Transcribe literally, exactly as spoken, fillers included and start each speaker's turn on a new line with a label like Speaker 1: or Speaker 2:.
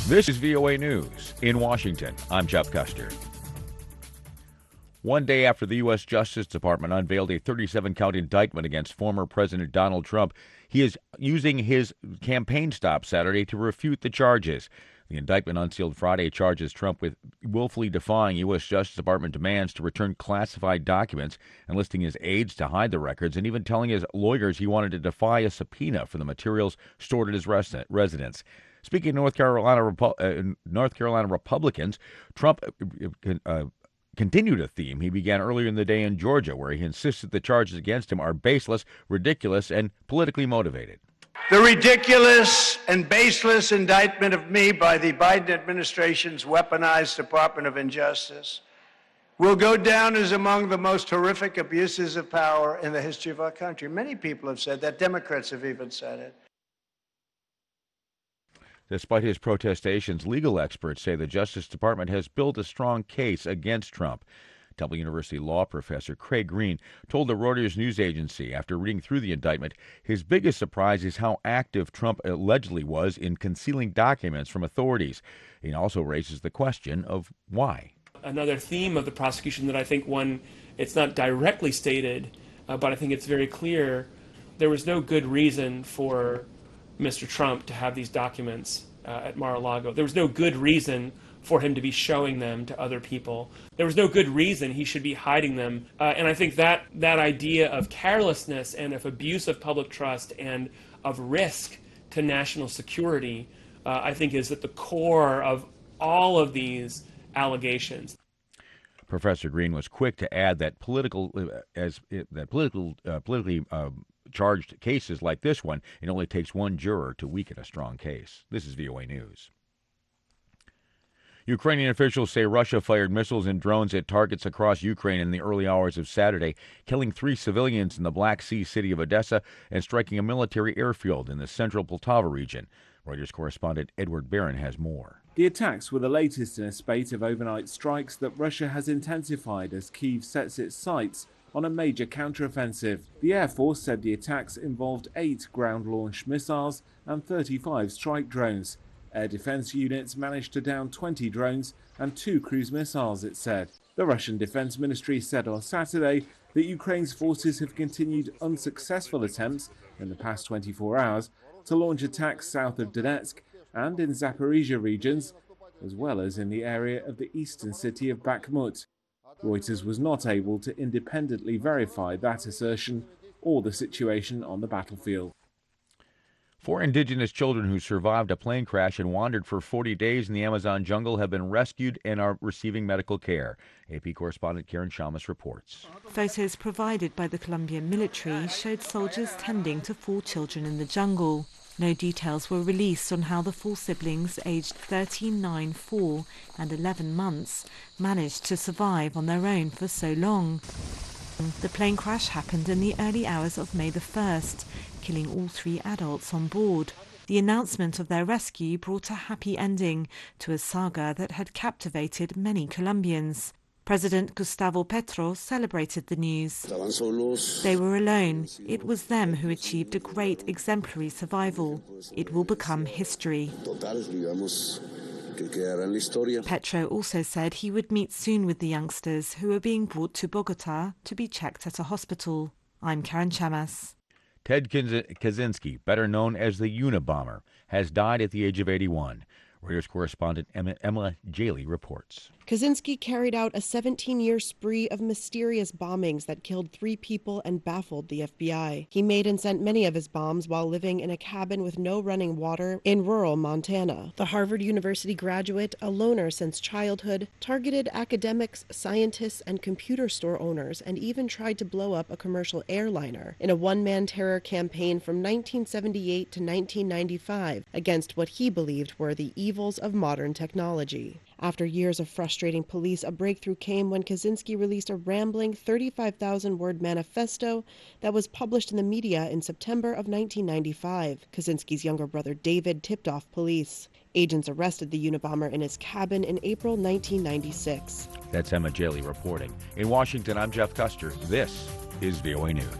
Speaker 1: This is V O A News. In Washington, I'm Jeff Custer. One day after the U S Justice Department unveiled a thirty-seven count indictment against former President Donald Trump, he is using his campaign stop Saturday to refute the charges. The indictment unsealed Friday charges Trump with willfully defying U S Justice Department demands to return classified documents, enlisting his aides to hide the records, and even telling his lawyers he wanted to defy a subpoena for the materials stored at his residence. Speaking of North Carolina, uh, North Carolina Republicans, Trump uh, uh, continued a theme he began earlier in the day in Georgia, where he insisted the charges against him are baseless, ridiculous, and politically motivated.
Speaker 2: The ridiculous and baseless indictment of me by the Biden administration's weaponized Department of Injustice will go down as among the most horrific abuses of power in the history of our country. Many people have said that. Democrats have even said it.
Speaker 1: Despite his protestations, legal experts say the Justice Department has built a strong case against Trump. Temple University law professor Craig Green told the Reuters news agency after reading through the indictment his biggest surprise is how active Trump allegedly was in concealing documents from authorities. He also raises the question of why.
Speaker 3: Another theme of the prosecution that I think one, it's not directly stated, uh, but I think it's very clear, there was no good reason for Mister Trump to have these documents uh, at Mar-a-Lago. There was no good reason for him to be showing them to other people. There was no good reason he should be hiding them. Uh, and I think that that idea of carelessness and of abuse of public trust and of risk to national security, uh, I think is at the core of all of these allegations.
Speaker 1: Professor Green was quick to add that political, uh, as uh, that political, uh, politically uh, charged cases like this one, it only takes one juror to weaken a strong case. This is V O A News. Ukrainian officials say Russia fired missiles and drones at targets across Ukraine in the early hours of Saturday, killing three civilians in the Black Sea city of Odessa and striking a military airfield in the central Poltava region. Reuters correspondent Edward Barron has more.
Speaker 4: The attacks were the latest in a spate of overnight strikes that Russia has intensified as Kyiv sets its sights on a major counteroffensive. The Air Force said the attacks involved eight ground-launched missiles and thirty-five strike drones. Air defense units managed to down twenty drones and two cruise missiles, it said. The Russian Defense Ministry said on Saturday that Ukraine's forces have continued unsuccessful attempts in the past twenty-four hours to launch attacks south of Donetsk and in Zaporizhia regions, as well as in the area of the eastern city of Bakhmut. Reuters was not able to independently verify that assertion or the situation on the battlefield.
Speaker 1: Four indigenous children who survived a plane crash and wandered for forty days in the Amazon jungle have been rescued and are receiving medical care. A P correspondent Karen Shamas reports.
Speaker 5: Photos provided by the Colombian military showed soldiers tending to four children in the jungle. No details were released on how the four siblings, aged thirteen, nine, four and eleven months, managed to survive on their own for so long. The plane crash happened in the early hours of May the first, killing all three adults on board. The announcement of their rescue brought a happy ending to a saga that had captivated many Colombians. President Gustavo Petro celebrated the news. They were alone. It was them who achieved a great exemplary survival. It will become history. Petro also said he would meet soon with the youngsters who are being brought to Bogota to be checked at a hospital. I'm Karen Chamas.
Speaker 1: Ted Kaczynski, better known as the Unabomber, has died at the age of eighty-one. Reuters correspondent Emma, Emma Jaley reports.
Speaker 6: Kaczynski carried out a seventeen-year spree of mysterious bombings that killed three people and baffled the F B I. He made and sent many of his bombs while living in a cabin with no running water in rural Montana. The Harvard University graduate, a loner since childhood, targeted academics, scientists, and computer store owners, and even tried to blow up a commercial airliner in a one-man terror campaign from nineteen seventy-eight to nineteen ninety-five against what he believed were the evils of modern technology. After years of frustrating police, a breakthrough came when Kaczynski released a rambling thirty-five thousand word manifesto that was published in the media in September of nineteen ninety-five. Kaczynski's younger brother David tipped off police. Agents arrested the Unabomber in his cabin in April nineteen ninety-six.
Speaker 1: That's Emma Jaley reporting. In Washington, I'm Jeff Custer. This is V O A News.